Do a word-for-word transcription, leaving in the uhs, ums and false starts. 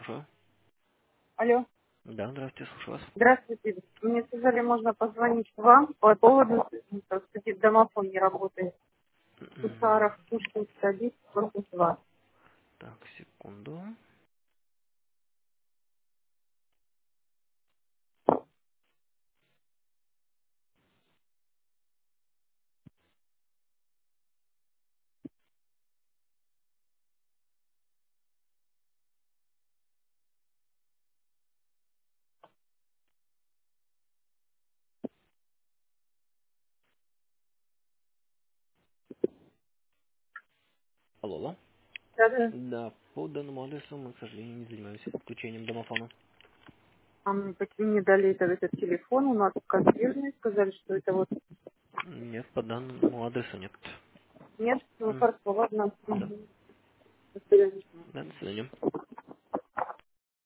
слушаю. Алло, Да, здравствуйте, слушаю вас. здравствуйте. Мне сказали, можно позвонить вам по поводу, так сказать, домофон не работает. М, Кусаров, Пушкинская, десять, корпус два. Так, секунду. Алло, алло. Да-да. Да, по данному адресу мы, к сожалению, не занимаемся подключением домофона. А мне почему не дали этот, этот телефон, у нас консьержные сказали, что это вот Нет, по данному адресу нет. нет, ну М, хорошо, ладно. Да, Мгм. До свидания. да, до свидания.